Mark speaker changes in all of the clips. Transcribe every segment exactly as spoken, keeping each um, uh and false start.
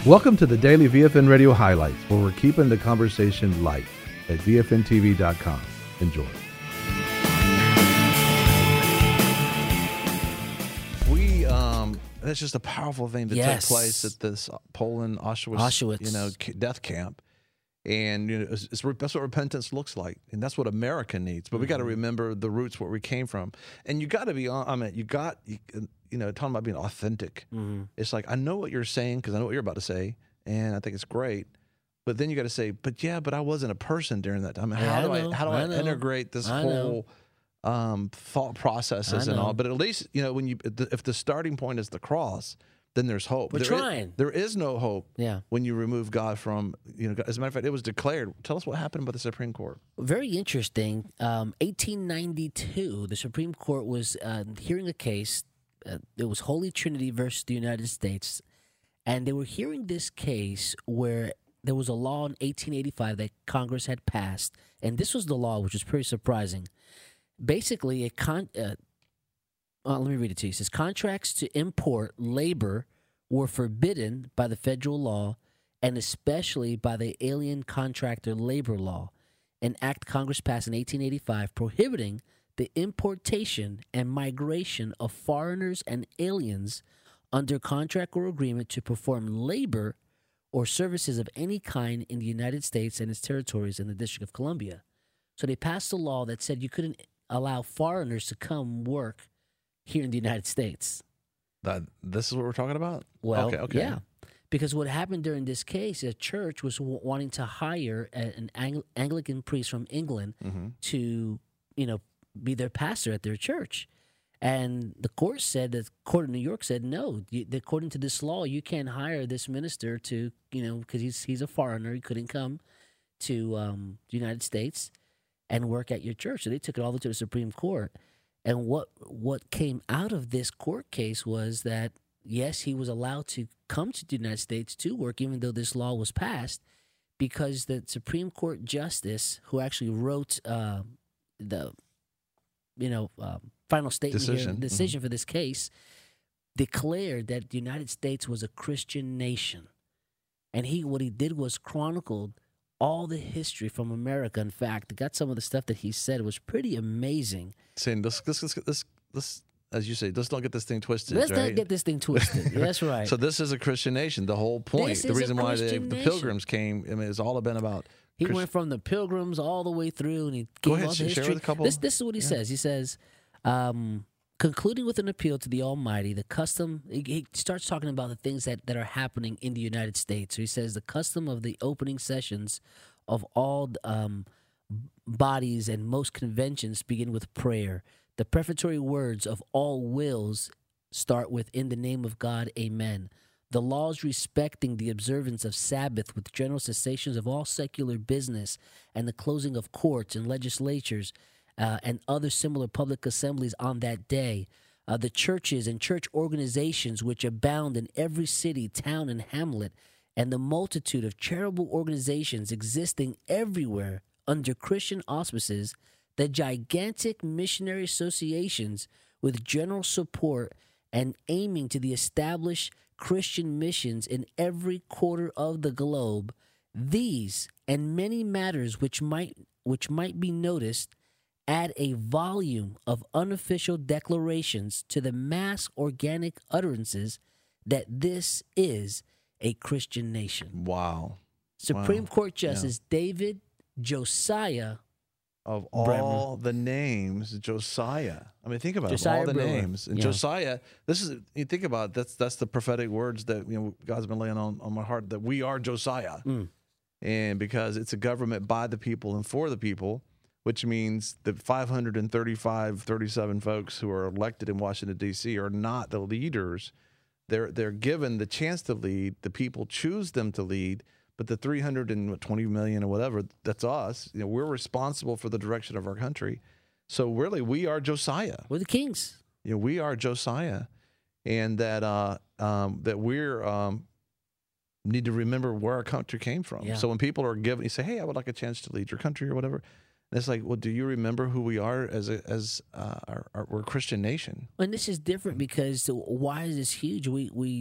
Speaker 1: Welcome to the Daily V F N Radio Highlights, where we're keeping the conversation light at V F N T V dot com. Enjoy.
Speaker 2: We, um, that's just a powerful thing that
Speaker 3: Yes.
Speaker 2: took place at this Poland Auschwitz,
Speaker 3: Auschwitz.
Speaker 2: you know, c- death camp. And you know, it's, it's, that's what repentance looks like, and that's what America needs. But we got to remember the roots, where we came from, and you got to be on. I mean, you got you, you know, talking about being authentic.
Speaker 3: Mm-hmm.
Speaker 2: It's like, I know what you're saying because I know what you're about to say, and I think it's great. But then you got to say, but yeah, but I wasn't a person during that time.
Speaker 3: Yeah,
Speaker 2: How
Speaker 3: I
Speaker 2: do I,
Speaker 3: know,
Speaker 2: how do
Speaker 3: I
Speaker 2: I,
Speaker 3: know.
Speaker 2: integrate this
Speaker 3: I know.
Speaker 2: whole um, thought processes
Speaker 3: I
Speaker 2: and all?
Speaker 3: know.
Speaker 2: But at least, you know, when you if the starting point is the cross, then there's hope.
Speaker 3: We're
Speaker 2: There is-
Speaker 3: trying.
Speaker 2: there is no hope
Speaker 3: Yeah.
Speaker 2: when you remove God from, you know, as a matter of fact, it was declared. Tell us what happened by the Supreme Court.
Speaker 3: Very interesting. Um, eighteen ninety-two, the Supreme Court was uh, hearing a case. Uh, it was Holy Trinity versus the United States. And they were hearing this case where there was a law in eighteen eighty-five that Congress had passed. And this was the law, which was pretty surprising. Basically, a con- uh, uh, let me read it to you. It says, contracts to import labor were forbidden by the federal law and especially by the Alien Contractor Labor Law, an act Congress passed in eighteen eighty-five prohibiting the importation and migration of foreigners and aliens under contract or agreement to perform labor or services of any kind in the United States and its territories in the District of Columbia. So they passed a law that said you couldn't allow foreigners to come work here in the United States.
Speaker 2: That this is what we're talking about.
Speaker 3: Well,
Speaker 2: okay, okay.
Speaker 3: yeah. Because what happened during this case, a church was w- wanting to hire a, an Ang- Anglican priest from England
Speaker 2: Mm-hmm.
Speaker 3: to, you know, be their pastor at their church. And the court said, the court in New York said, no, you, according to this law, you can't hire this minister to, you know, because he's, he's a foreigner. He couldn't come to um, the United States and work at your church. So they took it all the way to the Supreme Court. And what what came out of this court case was that, yes, he was allowed to come to the United States to work, even though this law was passed, because the Supreme Court justice, who actually wrote uh, the, you know, um, final statement
Speaker 2: Decision.
Speaker 3: here, decision for this case, declared that the United States was a Christian nation. And he what he did was chronicled all the history from America. In fact, got some of the stuff that he said was pretty amazing.
Speaker 2: Saying this, this, this, this, this, as you say, let's not get this thing twisted.
Speaker 3: Let's
Speaker 2: right?
Speaker 3: not get this thing twisted. That's right.
Speaker 2: So this is a Christian nation. The whole point,
Speaker 3: This
Speaker 2: the
Speaker 3: is a
Speaker 2: reason why the,
Speaker 3: Christian
Speaker 2: the
Speaker 3: nation.
Speaker 2: pilgrims came, I mean, it's all been about.
Speaker 3: He
Speaker 2: Christ-
Speaker 3: went from the Pilgrims all the way through, and he
Speaker 2: Go
Speaker 3: gave
Speaker 2: ahead,
Speaker 3: all the
Speaker 2: share
Speaker 3: history.
Speaker 2: with a couple-
Speaker 3: This, this is what he
Speaker 2: yeah.
Speaker 3: says. He says, um, concluding with an appeal to the Almighty, the custom. He, he starts talking about the things that, that are happening in the United States. So he says the custom of the opening sessions of all um, bodies and most conventions begin with prayer. The prefatory words of all wills start with "In the name of God, Amen." The laws respecting the observance of Sabbath with general cessations of all secular business and the closing of courts and legislatures uh, and other similar public assemblies on that day. Uh, the churches and church organizations which abound in every city, town, and hamlet, and the multitude of charitable organizations existing everywhere under Christian auspices, the gigantic missionary associations with general support and aiming to the established Christian missions in every quarter of the globe, these and many matters which might which might be noticed add a volume of unofficial declarations to the mass organic utterances that this is a Christian nation.
Speaker 2: Wow.
Speaker 3: Supreme
Speaker 2: Wow.
Speaker 3: Court Justice David Josiah
Speaker 2: Of
Speaker 3: Bremer.
Speaker 2: all the names, Josiah. I mean, think about it. Of
Speaker 3: Josiah
Speaker 2: all the
Speaker 3: Bremer.
Speaker 2: names, and
Speaker 3: Yeah.
Speaker 2: Josiah. This is you think about it, that's that's the prophetic words that you know God's been laying on, on my heart that we are Josiah,
Speaker 3: Mm.
Speaker 2: and because it's a government by the people and for the people, which means the five hundred thirty-five, thirty-seven folks who are elected in Washington D C are not the leaders. They're they're given the chance to lead. The people choose them to lead. But the three hundred twenty million or whatever, that's us. You know, we're responsible for the direction of our country. So really, we are Josiah.
Speaker 3: We're the kings.
Speaker 2: You know, we are Josiah, and that uh, um, that we're um, need to remember where our country came from.
Speaker 3: Yeah.
Speaker 2: So when people are given, you say, "Hey, I would like a chance to lead your country" or whatever. And it's like, well, do you remember who we are as a, as uh, our, our, we're a Christian nation?
Speaker 3: And this is different because why is this huge? We we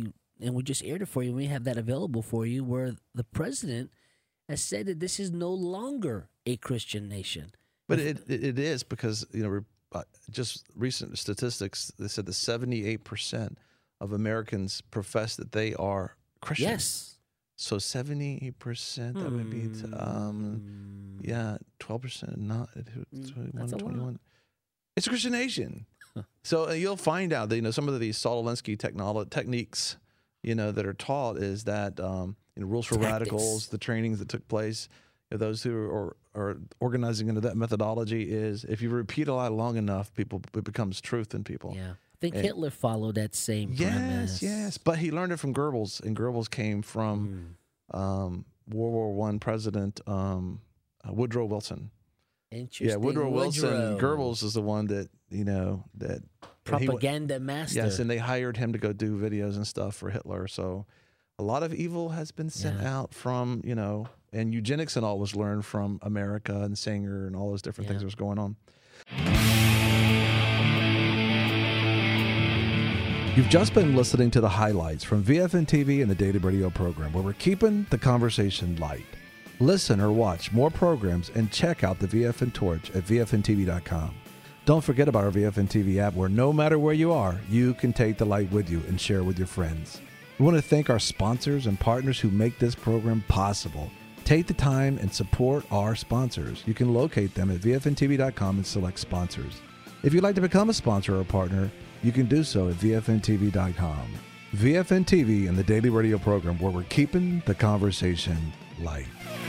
Speaker 3: and we just aired it for you. We have that available for you, where the president has said that this is no longer a Christian nation.
Speaker 2: But it it, it is because, you know, uh, just recent statistics, they said that seventy-eight percent of Americans profess that they are Christian.
Speaker 3: Yes.
Speaker 2: So seventy-eight percent, that would be, t- um, yeah, twelve percent, not twenty-one, twenty-one. It's a Christian nation. So uh, you'll find out that, you know, some of these Saul Alinsky technolo- techniques, you know, that are taught is that, um, you know, rules for
Speaker 3: Tactics.
Speaker 2: radicals, the trainings that took place, you know, those who are, are organizing into that methodology is if you repeat a lot long enough, people, it becomes truth in people.
Speaker 3: Yeah. I think
Speaker 2: And-
Speaker 3: Hitler followed that same premise.
Speaker 2: Yes, yes. But he learned it from Goebbels, and Goebbels came from
Speaker 3: Mm.
Speaker 2: um, World War One President um, uh, Woodrow Wilson.
Speaker 3: Interesting.
Speaker 2: Yeah, Woodrow, Wilson.
Speaker 3: Woodrow.
Speaker 2: Goebbels is the one that, you know, that and he went-
Speaker 3: Propaganda master.
Speaker 2: yes, and they hired him to go do videos and stuff for Hitler. So a lot of evil has been sent
Speaker 3: Yeah.
Speaker 2: out from, you know, and eugenics and all was learned from America and Sanger and all those different
Speaker 3: Yeah.
Speaker 2: things that was going on. You've just been listening to the highlights from V F N T V and the Daily Radio program, where we're keeping the conversation light. Listen or watch more programs and check out the V F N Torch at V F N T V dot com. Don't forget about our V F N T V app, where no matter where you are, you can take the light with you and share it with your friends. We want to thank our sponsors and partners who make this program possible. Take the time and support our sponsors. You can locate them at V F N T V dot com and select sponsors. If you'd like to become a sponsor or partner, you can do so at V F N T V dot com. V F N T V and the Daily Radio program, where we're keeping the conversation light.